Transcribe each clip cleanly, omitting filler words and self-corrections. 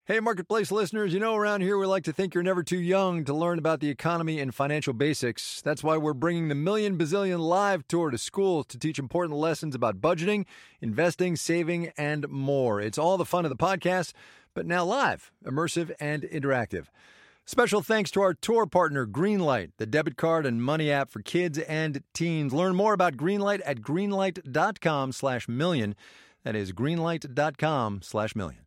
Hey, Marketplace listeners, around here we like to think you're never too young to learn about the economy and financial basics. That's why we're bringing the Million Bazillion Live Tour to schools to teach important lessons about budgeting, investing, saving, and more. It's all the fun of the podcast, but now live, immersive, and interactive. Special thanks to our tour partner, Greenlight, the debit card and money app for kids and teens. Learn more about Greenlight at greenlight.com/million. That is greenlight.com/million.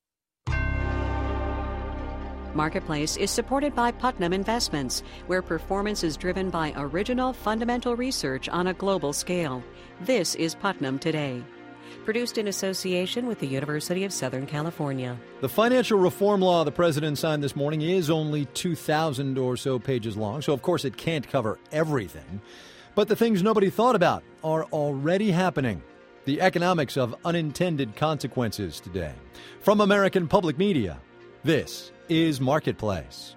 Marketplace is supported by Putnam Investments, where performance is driven by original fundamental research on a global scale. This is Putnam Today. Produced in association with the University of Southern California. The financial reform law the president signed this morning is only 2,000 or so pages long, so of course it can't cover everything. But the things nobody thought about are already happening. The economics of unintended consequences today. From American Public Media, this is Marketplace.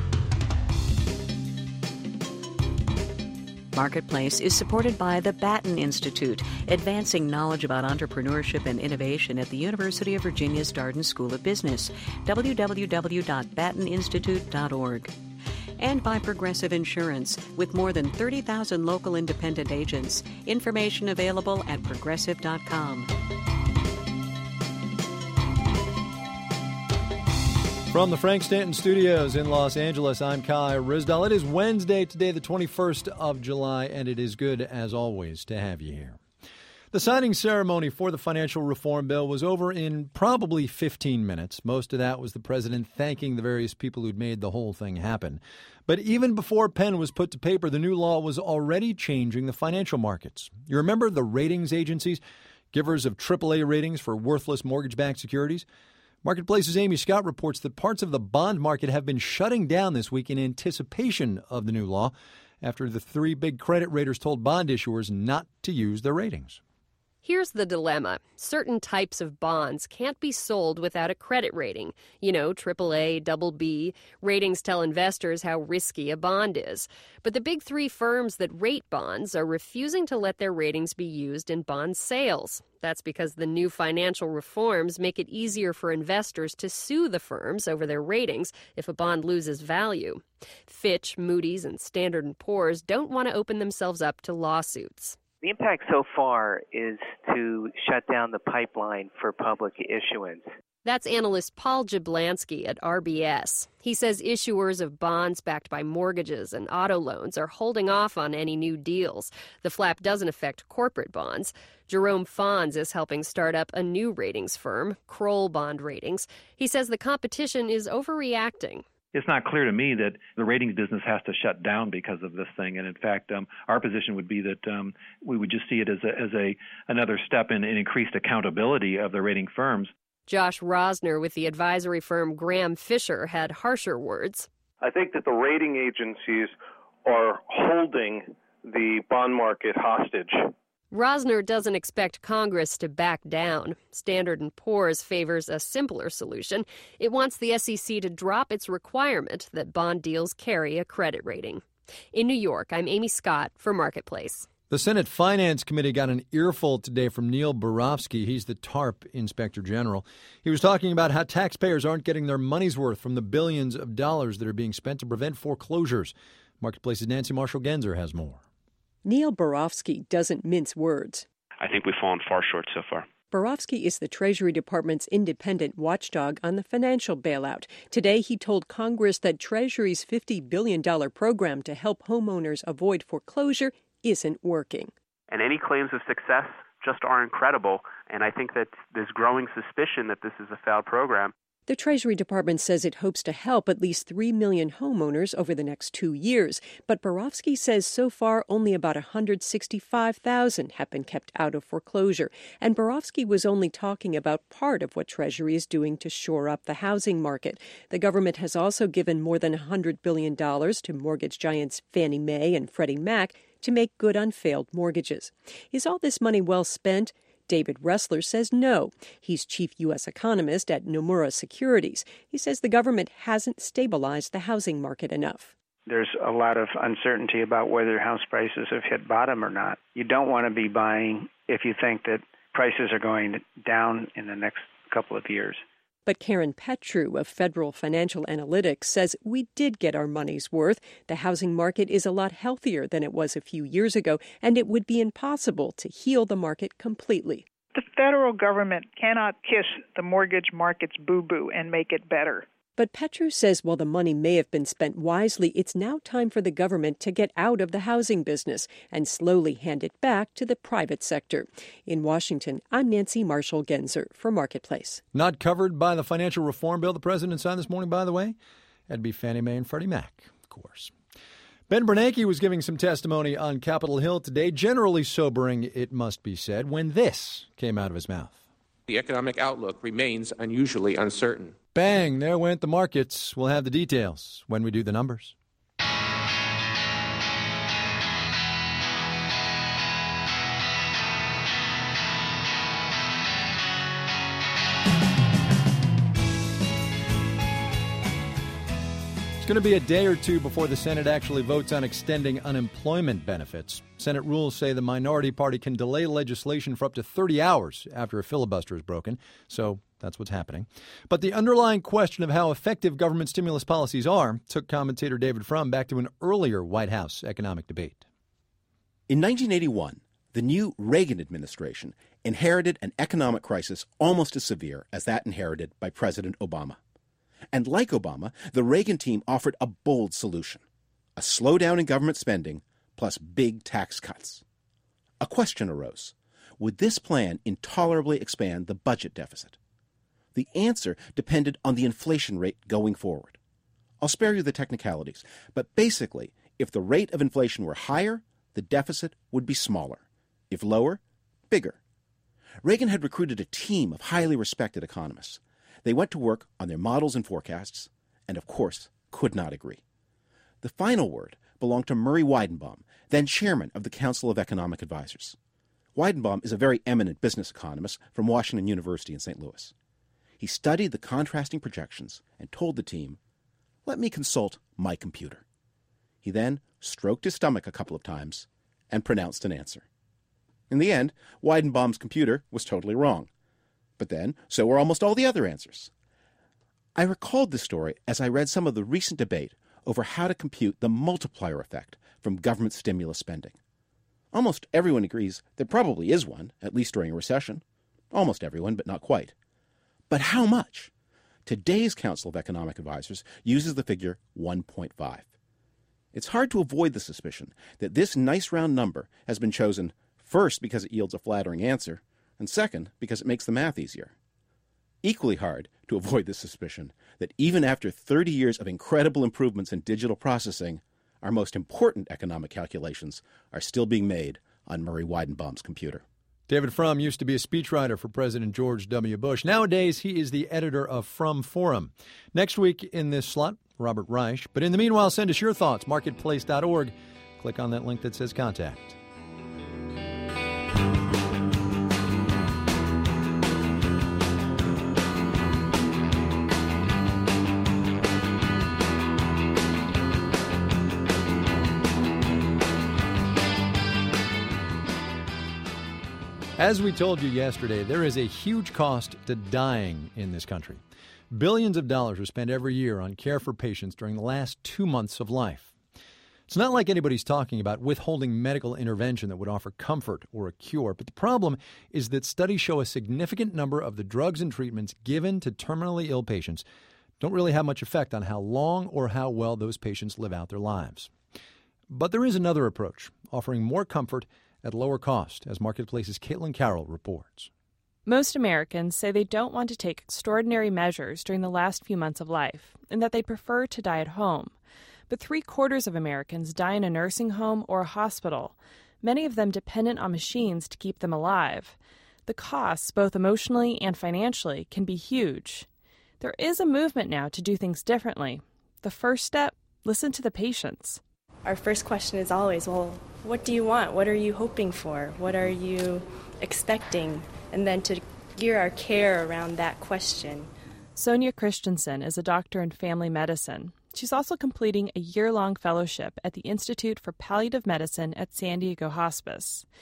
Marketplace is supported by the Batten Institute, advancing knowledge about entrepreneurship and innovation at the University of Virginia's Darden School of Business, www.batteninstitute.org. And by Progressive Insurance, with more than 30,000 local independent agents. Information available at progressive.com. From the Frank Stanton Studios in Los Angeles, I'm Kai Ryssdal. It is Wednesday today, the 21st of July, and it is good, as always, to have you here. The signing ceremony for the financial reform bill was over in probably 15 minutes. Most of that was the president thanking the various people who'd made the whole thing happen. But even before pen was put to paper, the new law was already changing the financial markets. You remember the ratings agencies, givers of AAA ratings for worthless mortgage-backed securities? Marketplace's Amy Scott reports that parts of the bond market have been shutting down this week in anticipation of the new law after the three big credit raters told bond issuers not to use their ratings. Here's the dilemma. Certain types of bonds can't be sold without a credit rating. AAA, BB. Ratings tell investors how risky a bond is. But the big three firms that rate bonds are refusing to let their ratings be used in bond sales. That's because the new financial reforms make it easier for investors to sue the firms over their ratings if a bond loses value. Fitch, Moody's, and Standard & Poor's don't want to open themselves up to lawsuits. The impact so far is to shut down the pipeline for public issuance. That's analyst Paul Jablansky at RBS. He says issuers of bonds backed by mortgages and auto loans are holding off on any new deals. The flap doesn't affect corporate bonds. Jerome Fons is helping start up a new ratings firm, Kroll Bond Ratings. He says the competition is overreacting. It's not clear to me that the ratings business has to shut down because of this thing. And in fact, our position would be that we would just see it as another step in increased accountability of the rating firms. Josh Rosner with the advisory firm Graham Fisher had harsher words. I think that the rating agencies are holding the bond market hostage. Rosner doesn't expect Congress to back down. Standard & Poor's favors a simpler solution. It wants the SEC to drop its requirement that bond deals carry a credit rating. In New York, I'm Amy Scott for Marketplace. The Senate Finance Committee got an earful today from Neil Barofsky. He's the TARP Inspector General. He was talking about how taxpayers aren't getting their money's worth from the billions of dollars that are being spent to prevent foreclosures. Marketplace's Nancy Marshall-Genzer has more. Neil Barofsky doesn't mince words. I think we've fallen far short so far. Barofsky is the Treasury Department's independent watchdog on the financial bailout. Today, he told Congress that Treasury's $50 billion program to help homeowners avoid foreclosure isn't working. And any claims of success just aren't credible. And I think that there's growing suspicion that this is a failed program. The Treasury Department says it hopes to help at least 3 million homeowners over the next 2 years. But Barofsky says so far only about 165,000 have been kept out of foreclosure. And Barofsky was only talking about part of what Treasury is doing to shore up the housing market. The government has also given more than $100 billion to mortgage giants Fannie Mae and Freddie Mac to make good on failed mortgages. Is all this money well spent? David Ressler says no. He's chief U.S. economist at Nomura Securities. He says the government hasn't stabilized the housing market enough. There's a lot of uncertainty about whether house prices have hit bottom or not. You don't want to be buying if you think that prices are going down in the next couple of years. But Karen Petru of Federal Financial Analytics says we did get our money's worth. The housing market is a lot healthier than it was a few years ago, and it would be impossible to heal the market completely. The federal government cannot kiss the mortgage market's boo-boo and make it better. But Petru says while the money may have been spent wisely, it's now time for the government to get out of the housing business and slowly hand it back to the private sector. In Washington, I'm Nancy Marshall-Genzer for Marketplace. Not covered by the financial reform bill the president signed this morning, by the way. That'd be Fannie Mae and Freddie Mac, of course. Ben Bernanke was giving some testimony on Capitol Hill today, generally sobering, it must be said, when this came out of his mouth. The economic outlook remains unusually uncertain. Bang, there went the markets. We'll have the details when we do the numbers. It's going to be a day or two before the Senate actually votes on extending unemployment benefits. Senate rules say the minority party can delay legislation for up to 30 hours after a filibuster is broken, so that's what's happening. But the underlying question of how effective government stimulus policies are took commentator David Frum back to an earlier White House economic debate. In 1981, the new Reagan administration inherited an economic crisis almost as severe as that inherited by President Obama. And like Obama, the Reagan team offered a bold solution: a slowdown in government spending plus big tax cuts. A question arose: would this plan intolerably expand the budget deficit? The answer depended on the inflation rate going forward. I'll spare you the technicalities, but basically, if the rate of inflation were higher, the deficit would be smaller. If lower, bigger. Reagan had recruited a team of highly respected economists. They went to work on their models and forecasts, and of course, could not agree. The final word belonged to Murray Weidenbaum, then chairman of the Council of Economic Advisors. Weidenbaum is a very eminent business economist from Washington University in St. Louis. He studied the contrasting projections and told the team, "Let me consult my computer." He then stroked his stomach a couple of times and pronounced an answer. In the end, Weidenbaum's computer was totally wrong. But then, so were almost all the other answers. I recalled this story as I read some of the recent debate over how to compute the multiplier effect from government stimulus spending. Almost everyone agrees there probably is one, at least during a recession. Almost everyone, but not quite. But how much? Today's Council of Economic Advisors uses the figure 1.5. It's hard to avoid the suspicion that this nice round number has been chosen first because it yields a flattering answer, and second, because it makes the math easier. Equally hard to avoid the suspicion that even after 30 years of incredible improvements in digital processing, our most important economic calculations are still being made on Murray Weidenbaum's computer. David Frum used to be a speechwriter for President George W. Bush. Nowadays, he is the editor of Frum Forum. Next week in this slot, Robert Reich. But in the meanwhile, send us your thoughts, marketplace.org. Click on that link that says contact. As we told you yesterday, there is a huge cost to dying in this country. Billions of dollars are spent every year on care for patients during the last 2 months of life. It's not like anybody's talking about withholding medical intervention that would offer comfort or a cure, but the problem is that studies show a significant number of the drugs and treatments given to terminally ill patients don't really have much effect on how long or how well those patients live out their lives. But there is another approach, offering more comfort at lower cost, as Marketplace's Caitlin Carroll reports. Most Americans say they don't want to take extraordinary measures during the last few months of life, and that they prefer to die at home. But 3/4 of Americans die in a nursing home or a hospital, many of them dependent on machines to keep them alive. The costs, both emotionally and financially, can be huge. There is a movement now to do things differently. The first step, listen to the patients. Our first question is always, well, what do you want? What are you hoping for? What are you expecting? And then to gear our care around that question. Sonia Christensen is a doctor in family medicine. She's also completing a year-long fellowship at the Institute for Palliative Medicine at San Diego Hospice.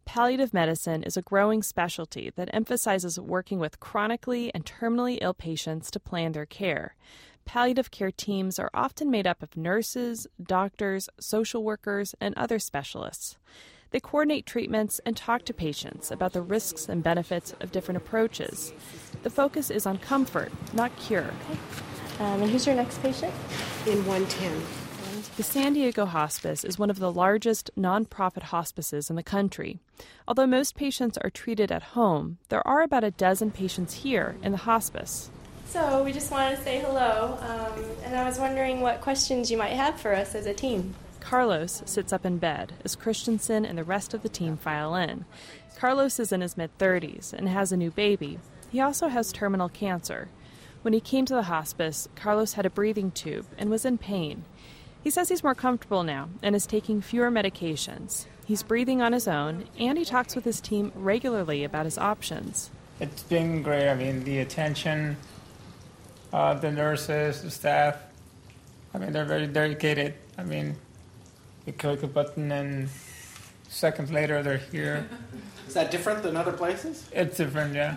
palliative medicine is a growing specialty that emphasizes working with chronically and terminally ill patients to plan their care. Palliative care teams are often made up of nurses, doctors, social workers, and other specialists. They coordinate treatments and talk to patients about the risks and benefits of different approaches. The focus is on comfort, not cure. And who's your next patient? In 110. The San Diego Hospice is one of the largest nonprofit hospices in the country. Although most patients are treated at home, there are about a dozen patients here in the hospice. So we just wanted to say hello, and I was wondering what questions you might have for us as a team. Carlos sits up in bed as Christensen and the rest of the team file in. Carlos is in his mid-30s and has a new baby. He also has terminal cancer. When he came to the hospice, Carlos had a breathing tube and was in pain. He says he's more comfortable now and is taking fewer medications. He's breathing on his own, and he talks with his team regularly about his options. It's been great. I mean, the attention, the nurses, the staff, they're very dedicated. You click a button and seconds later they're here. Is that different than other places? It's different, yeah.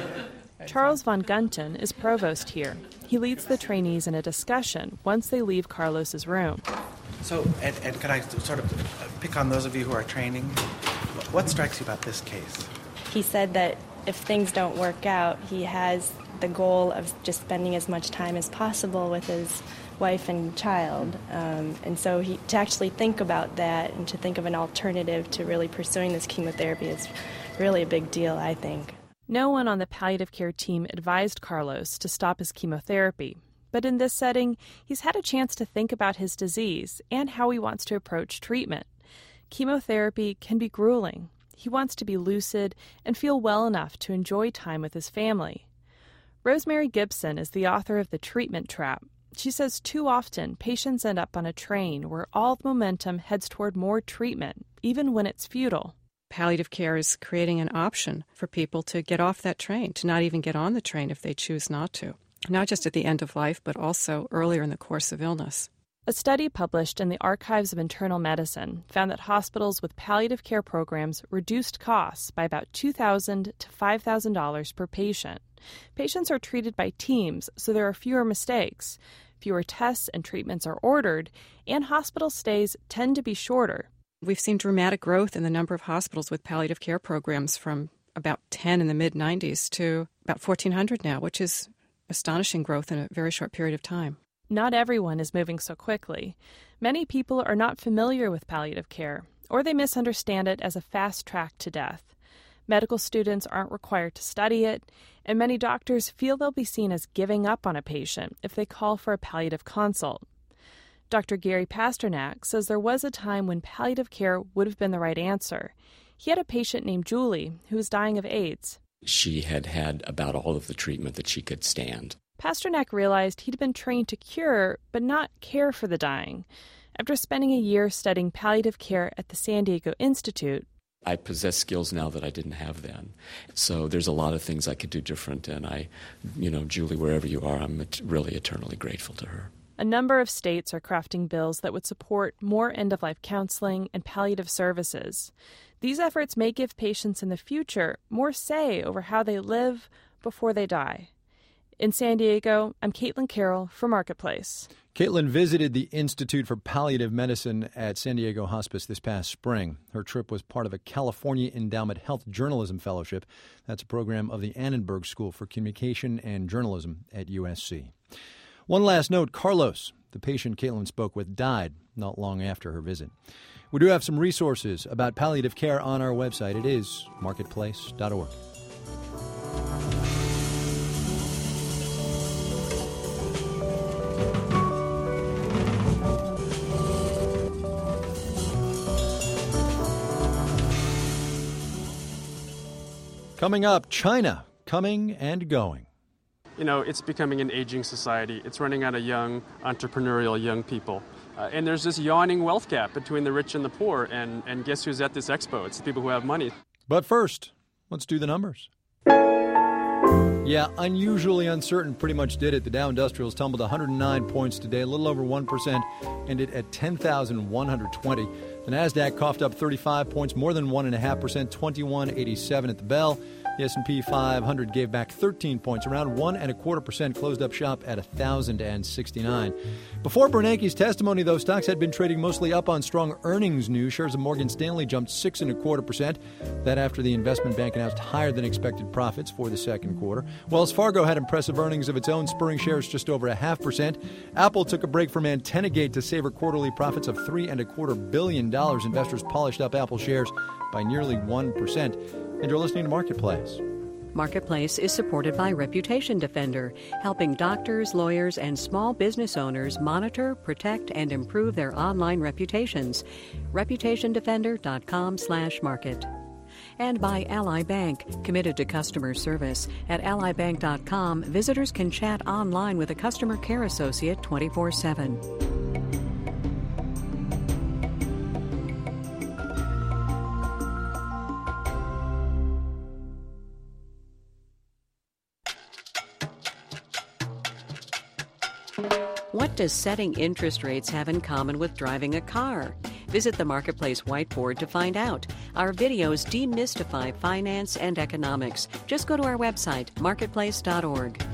Charles Von Gunten is provost here. He leads the trainees in a discussion once they leave Carlos's room. So, and could I sort of pick on those of you who are training? What strikes you about this case? He said that if things don't work out, he has the goal of just spending as much time as possible with his wife and child. And so to actually think about that and to think of an alternative to really pursuing this chemotherapy is really a big deal, I think. No one on the palliative care team advised Carlos to stop his chemotherapy, but in this setting, he's had a chance to think about his disease and how he wants to approach treatment. Chemotherapy can be grueling. He wants to be lucid and feel well enough to enjoy time with his family. Rosemary Gibson is the author of The Treatment Trap. She says too often patients end up on a train where all the momentum heads toward more treatment, even when it's futile. Palliative care is creating an option for people to get off that train, to not even get on the train if they choose not to, not just at the end of life, but also earlier in the course of illness. A study published in the Archives of Internal Medicine found that hospitals with palliative care programs reduced costs by about $2,000 to $5,000 per patient. Patients are treated by teams, so there are fewer mistakes. Fewer tests and treatments are ordered, and hospital stays tend to be shorter. We've seen dramatic growth in the number of hospitals with palliative care programs from about 10 in the mid-90s to about 1,400 now, which is astonishing growth in a very short period of time. Not everyone is moving so quickly. Many people are not familiar with palliative care, or they misunderstand it as a fast track to death. Medical students aren't required to study it, and many doctors feel they'll be seen as giving up on a patient if they call for a palliative consult. Dr. Gary Pasternak says there was a time when palliative care would have been the right answer. He had a patient named Julie who was dying of AIDS. She had had about all of the treatment that she could stand. Pasternak realized he'd been trained to cure, but not care for the dying. After spending a year studying palliative care at the San Diego Institute, I possess skills now that I didn't have then. So there's a lot of things I could do different, and Julie, wherever you are, I'm really eternally grateful to her. A number of states are crafting bills that would support more end-of-life counseling and palliative services. These efforts may give patients in the future more say over how they live before they die. In San Diego, I'm Caitlin Carroll for Marketplace. Caitlin visited the Institute for Palliative Medicine at San Diego Hospice this past spring. Her trip was part of a California Endowment Health Journalism Fellowship. That's a program of the Annenberg School for Communication and Journalism at USC. One last note, Carlos, the patient Caitlin spoke with, died not long after her visit. We do have some resources about palliative care on our website. It is marketplace.org. Coming up, China, coming and going. It's becoming an aging society. It's running out of young, entrepreneurial young people. And there's this yawning wealth gap between the rich and the poor. And guess who's at this expo? It's the people who have money. But first, let's do the numbers. Yeah, unusually uncertain pretty much did it. The Dow Industrials tumbled 109 points today, a little over 1%, ended at 10,120. The Nasdaq coughed up 35 points, more than 1.5%, 2187 at the bell. The S&P 500 gave back 13 points, around 1.25%, closed up shop at 1,069. Before Bernanke's testimony, though, stocks had been trading mostly up on strong earnings news. Shares of Morgan Stanley jumped 6.25%. That after the investment bank announced higher than expected profits for the second quarter. Wells Fargo had impressive earnings of its own, spurring shares just over 0.5%. Apple took a break from Antennagate to savor quarterly profits of $3.25 billion. Investors polished up Apple shares by nearly 1%. And you're listening to Marketplace. Marketplace is supported by Reputation Defender, helping doctors, lawyers, and small business owners monitor, protect, and improve their online reputations. ReputationDefender.com/market. And by Ally Bank, committed to customer service. At allybank.com, visitors can chat online with a customer care associate 24/7. What does setting interest rates have in common with driving a car? Visit the Marketplace whiteboard to find out. Our videos demystify finance and economics. Just go to our website, marketplace.org.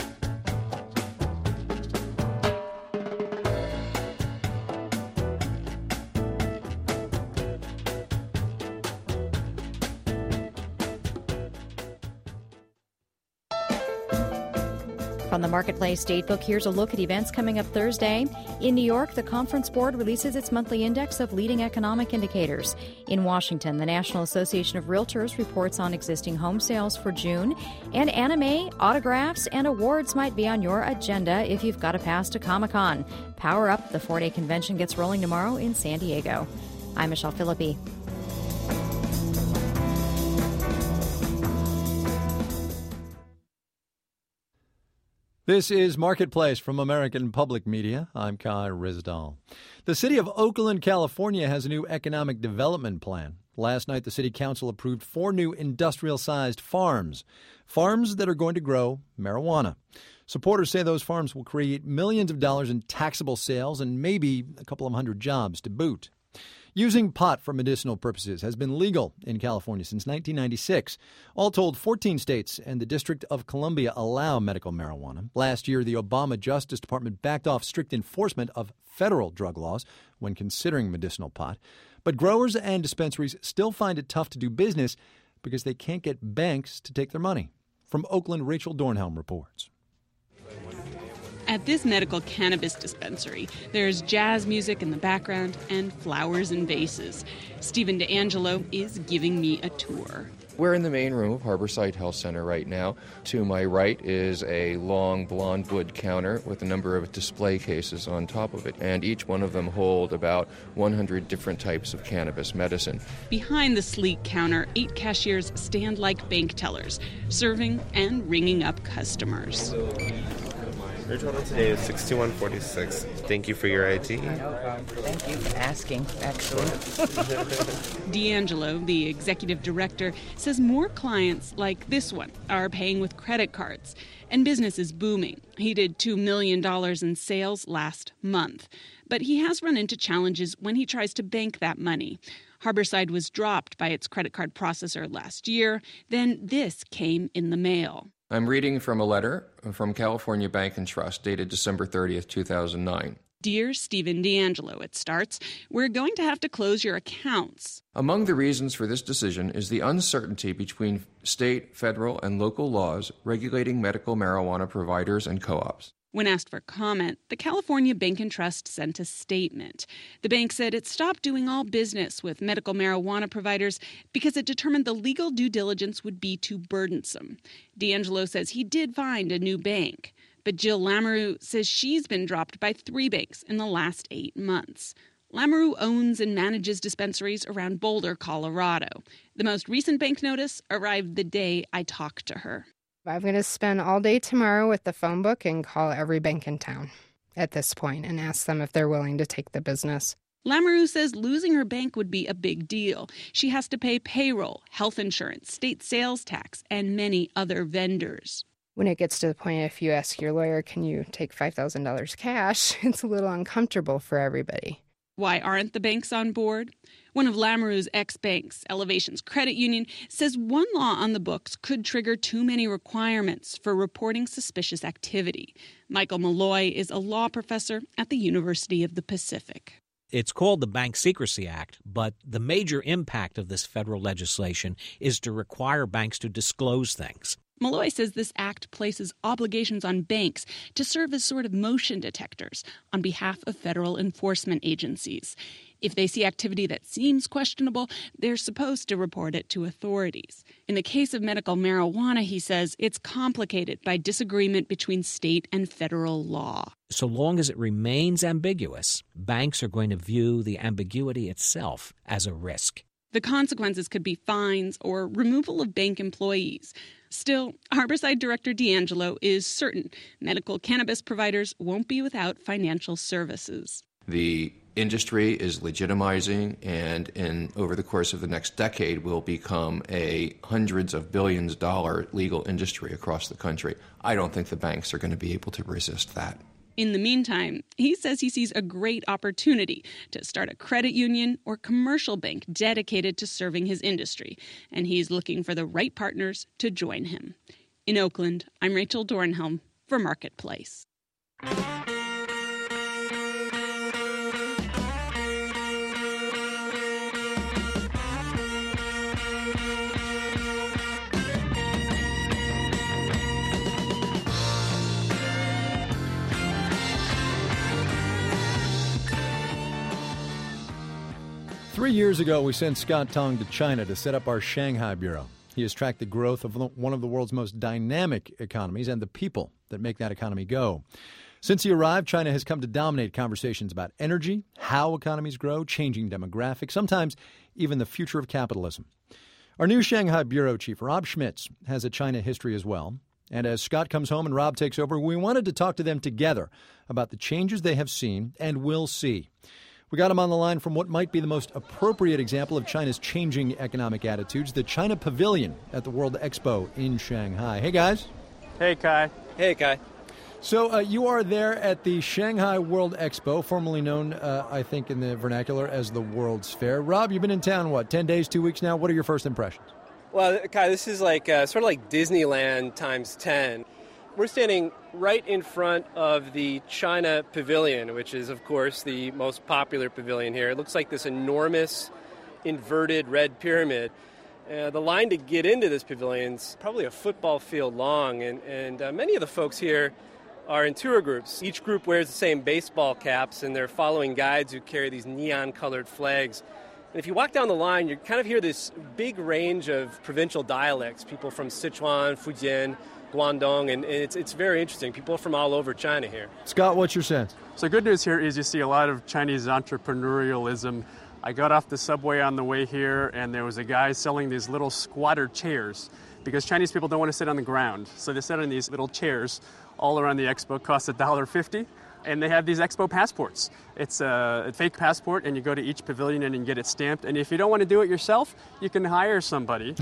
From the Marketplace Datebook, here's a look at events coming up Thursday. In New York, the Conference Board releases its monthly index of leading economic indicators. In Washington, the National Association of Realtors reports on existing home sales for June. And anime, autographs, and awards might be on your agenda if you've got a pass to Comic-Con. Power Up, the 4-day convention, gets rolling tomorrow in San Diego. I'm Michelle Philippi. This is Marketplace from American Public Media. I'm Kai Ryssdal. The city of Oakland, California has a new economic development plan. Last night, the city council approved 4 new industrial-sized farms that are going to grow marijuana. Supporters say those farms will create millions of dollars in taxable sales and maybe a couple of hundred jobs to boot. Using pot for medicinal purposes has been legal in California since 1996. All told, 14 states and the District of Columbia allow medical marijuana. Last year, the Obama Justice Department backed off strict enforcement of federal drug laws when considering medicinal pot. But growers and dispensaries still find it tough to do business because they can't get banks to take their money. From Oakland, Rachel Dornhelm reports. At this medical cannabis dispensary, there's jazz music in the background and flowers and vases. Stephen DeAngelo is giving me a tour. We're in the main room of Harborside Health Center right now. To my right is a long blonde wood counter with a number of display cases on top of it, and each one of them hold about 100 different types of cannabis medicine. Behind the sleek counter, 8 cashiers stand like bank tellers, serving and ringing up customers. Your total today is $61.46. Thank you for your ID. No problem. Thank you for asking, actually. DeAngelo, the executive director, says more clients like this one are paying with credit cards, and business is booming. He did $2 million in sales last month, but he has run into challenges when he tries to bank that money. Harborside was dropped by its credit card processor last year. Then this came in the mail. I'm reading from a letter from California Bank and Trust dated December 30th, 2009. Dear Stephen DeAngelo, it starts, we're going to have to close your accounts. Among the reasons for this decision is the uncertainty between state, federal, and local laws regulating medical marijuana providers and co-ops. When asked for comment, the California Bank and Trust sent a statement. The bank said it stopped doing all business with medical marijuana providers because it determined the legal due diligence would be too burdensome. DeAngelo says he did find a new bank, but Jill Lamoureux says she's been dropped by 3 banks in the last 8 months. Lamoureux owns and manages dispensaries around Boulder, Colorado. The most recent bank notice arrived the day I talked to her. I'm going to spend all day tomorrow with the phone book and call every bank in town at this point and ask them if they're willing to take the business. Lamoureux says losing her bank would be a big deal. She has to pay payroll, health insurance, state sales tax, and many other vendors. when it gets to the point, if you ask your lawyer, can you take $5,000 cash, it's a little uncomfortable for everybody. Why aren't the banks on board? One of Lamoureux's ex-banks, Elevations Credit Union, says one law on the books could trigger too many requirements for reporting suspicious activity. Michael Malloy is a law professor at the University of the Pacific. It's called the Bank Secrecy Act, but the major impact of this federal legislation is to require banks to disclose things. Malloy says this act places obligations on banks to serve as sort of motion detectors on behalf of federal enforcement agencies. If they see activity that seems questionable, they're supposed to report it to authorities. In the case of medical marijuana, he says, it's complicated by disagreement between state and federal law. So long as it remains ambiguous, banks are going to view the ambiguity itself as a risk. The consequences could be fines or removal of bank employees. Still, Harborside Director D'Angelo is certain medical cannabis providers won't be without financial services. The industry is legitimizing, and over the course of the next decade will become a hundreds of billions dollar legal industry across the country. I don't think the banks are going to be able to resist that. In the meantime, he says he sees a great opportunity to start a credit union or commercial bank dedicated to serving his industry, and he's looking for the right partners to join him. In Oakland, I'm Rachel Dornhelm for Marketplace. 3 years ago, we sent Scott Tong to China to set up our Shanghai bureau. He has tracked the growth of one of the world's most dynamic economies and the people that make that economy go. Since he arrived, China has come to dominate conversations about energy, how economies grow, changing demographics, sometimes even the future of capitalism. Our new Shanghai bureau chief, Rob Schmitz, has a China history as well. And as Scott comes home and Rob takes over, we wanted to talk to them together about the changes they have seen and will see. We got him on the line from what might be the most appropriate example of China's changing economic attitudes, the China Pavilion at the World Expo in Shanghai. Hey, guys. Hey, Kai. Hey, Kai. So you are there at the Shanghai World Expo, formerly known, I think, in the vernacular as the World's Fair. Rob, you've been in town, 10 days, 2 weeks now? What are your first impressions? Well, Kai, this is like sort of like Disneyland times 10. We're standing right in front of the China Pavilion, which is, of course, the most popular pavilion here. It looks like this enormous inverted red pyramid. The line to get into this pavilion is probably a football field long, and many of the folks here are in tour groups. Each group wears the same baseball caps, and they're following guides who carry these neon-colored flags. And if you walk down the line, you kind of hear this big range of provincial dialects, people from Sichuan, Fujian, Guangdong, and it's very interesting. People from all over China here. Scott, what's your sense? So good news here is you see a lot of Chinese entrepreneurialism. I got off the subway on the way here, and there was a guy selling these little squatter chairs because Chinese people don't want to sit on the ground. So they sit on these little chairs all around the expo. Cost $1.50. And they have these expo passports. It's a fake passport, and you go to each pavilion and you get it stamped. And if you don't want to do it yourself, you can hire somebody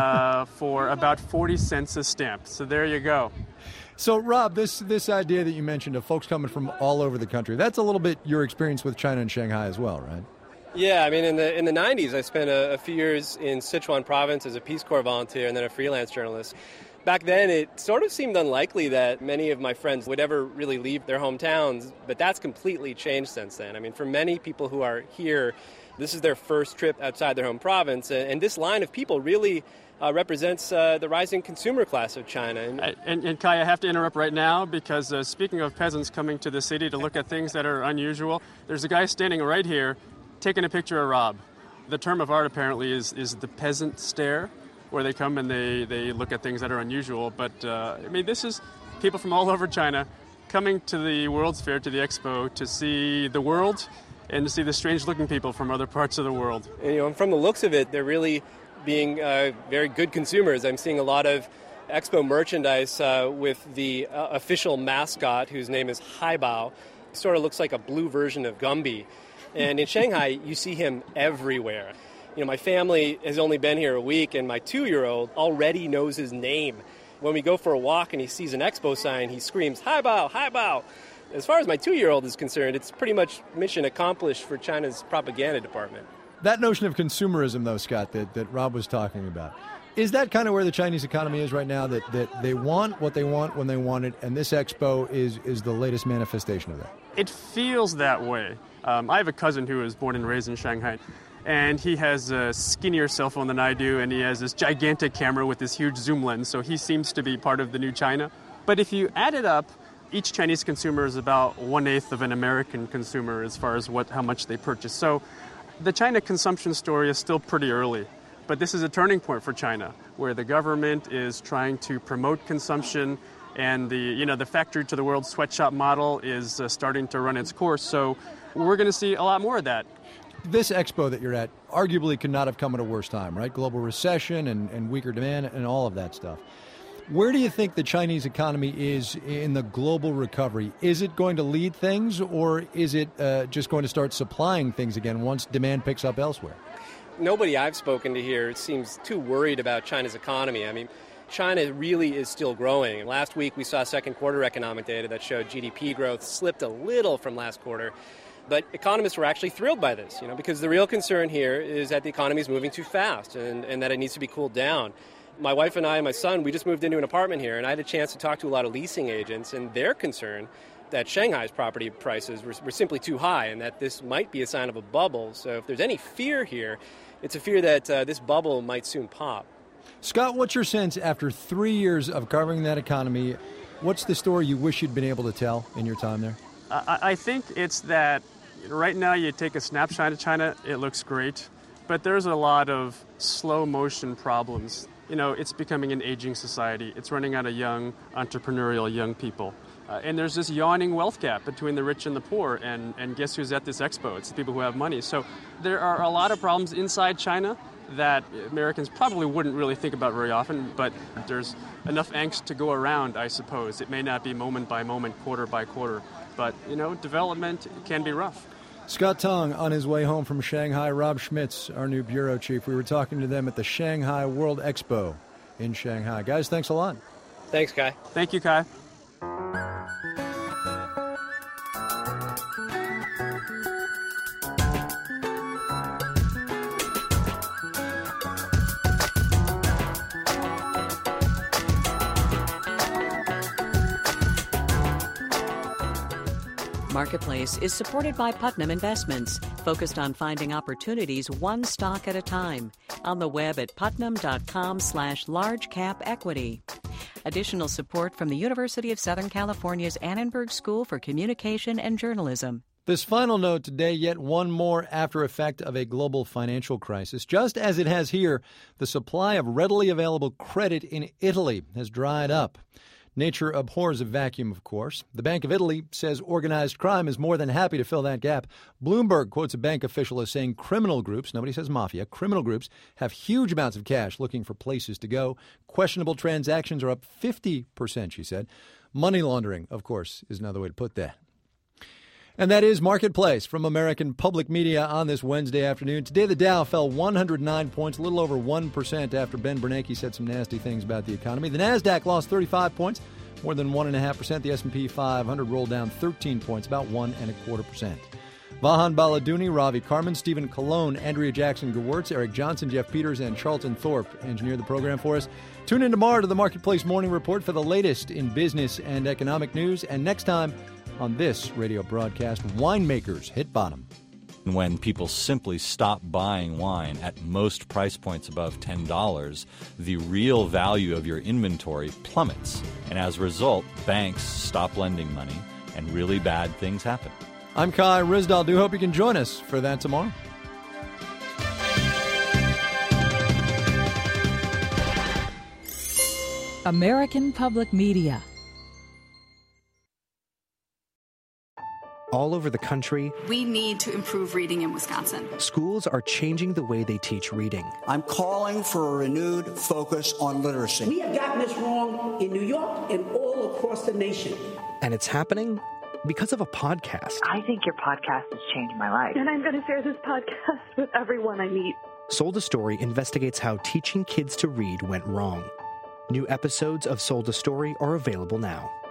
for about 40 cents a stamp. So there you go. So, Rob, this idea that you mentioned of folks coming from all over the country, that's a little bit your experience with China and Shanghai as well, right? Yeah, I mean, in the 90s, I spent a few years in Sichuan province as a Peace Corps volunteer and then a freelance journalist. Back then, it sort of seemed unlikely that many of my friends would ever really leave their hometowns, but that's completely changed since then. I mean, for many people who are here, this is their first trip outside their home province, and this line of people really represents the rising consumer class of China. And Kai, I have to interrupt right now because speaking of peasants coming to the city to look at things that are unusual, there's a guy standing right here taking a picture of Rob. The term of art apparently is the peasant stare, where they come and they look at things that are unusual. But, I mean, this is people from all over China coming to the World's Fair, to the expo, to see the world and to see the strange-looking people from other parts of the world. And, from the looks of it, they're really being very good consumers. I'm seeing a lot of expo merchandise with the official mascot, whose name is Haibao. He sort of looks like a blue version of Gumby. And in Shanghai, you see him everywhere. My family has only been here a week, and my 2-year-old already knows his name. When we go for a walk and he sees an expo sign, he screams, "Hai bao, hai bao." As far as my 2-year-old is concerned, it's pretty much mission accomplished for China's propaganda department. That notion of consumerism, though, Scott, that Rob was talking about, is that kind of where the Chinese economy is right now, that they want what they want when they want it, and this expo is the latest manifestation of that? It feels that way. I have a cousin who was born and raised in Shanghai, and he has a skinnier cell phone than I do, and he has this gigantic camera with this huge zoom lens, so he seems to be part of the new China. But if you add it up, each Chinese consumer is about 1/8 of an American consumer as far as how much they purchase. So the China consumption story is still pretty early. But this is a turning point for China, where the government is trying to promote consumption, and the factory to the world sweatshop model is starting to run its course. So we're going to see a lot more of that. This expo that you're at arguably could not have come at a worse time, right? Global recession and weaker demand and all of that stuff. Where do you think the Chinese economy is in the global recovery? Is it going to lead things, or is it just going to start supplying things again once demand picks up elsewhere? Nobody I've spoken to here seems too worried about China's economy. I mean, China really is still growing. Last week we saw second quarter economic data that showed GDP growth slipped a little from last quarter. But economists were actually thrilled by this, because the real concern here is that the economy is moving too fast and that it needs to be cooled down. My wife and I and my son, we just moved into an apartment here, and I had a chance to talk to a lot of leasing agents, and they're concerned that Shanghai's property prices were simply too high and that this might be a sign of a bubble. So if there's any fear here, it's a fear that this bubble might soon pop. Scott, what's your sense after 3 years of covering that economy? What's the story you wish you'd been able to tell in your time there? I think it's that right now you take a snapshot of China, it looks great, but there's a lot of slow motion problems. It's becoming an aging society. It's running out of young, entrepreneurial young people. And there's this yawning wealth gap between the rich and the poor, and guess who's at this expo? It's the people who have money. So there are a lot of problems inside China that Americans probably wouldn't really think about very often, but there's enough angst to go around, I suppose. It may not be moment by moment, quarter by quarter, but, development can be rough. Scott Tong on his way home from Shanghai. Rob Schmitz, our new bureau chief. We were talking to them at the Shanghai World Expo in Shanghai. Guys, thanks a lot. Thanks, Kai. Thank you, Kai. Marketplace is supported by Putnam Investments, focused on finding opportunities one stock at a time. On the web at putnam.com/largecapequity. Additional support from the University of Southern California's Annenberg School for Communication and Journalism. This final note today, yet one more after effect of a global financial crisis. Just as it has here, the supply of readily available credit in Italy has dried up. Nature abhors a vacuum, of course. The Bank of Italy says organized crime is more than happy to fill that gap. Bloomberg quotes a bank official as saying criminal groups, nobody says mafia, criminal groups have huge amounts of cash looking for places to go. Questionable transactions are up 50%, she said. Money laundering, of course, is another way to put that. And that is Marketplace from American Public Media on this Wednesday afternoon. Today, the Dow fell 109 points, a little over 1% after Ben Bernanke said some nasty things about the economy. The NASDAQ lost 35 points, more than 1.5%. The S&P 500 rolled down 13 points, about 1.25%. Vahan Baladuni, Ravi Carmen, Stephen Colon, Andrea Jackson-Gewurz, Eric Johnson, Jeff Peters, and Charlton Thorpe engineered the program for us. Tune in tomorrow to the Marketplace Morning Report for the latest in business and economic news. And next time, on this radio broadcast, winemakers hit bottom. When people simply stop buying wine at most price points above $10, the real value of your inventory plummets. And as a result, banks stop lending money and really bad things happen. I'm Kai Ryssdal. Do hope you can join us for that tomorrow. American Public Media. All over the country, we need to improve reading in Wisconsin. Schools are changing the way they teach reading. I'm calling for a renewed focus on literacy. We have gotten this wrong in New York and all across the nation. And it's happening because of a podcast. I think your podcast has changed my life. And I'm going to share this podcast with everyone I meet. Sold a Story investigates how teaching kids to read went wrong. New episodes of Sold a Story are available now.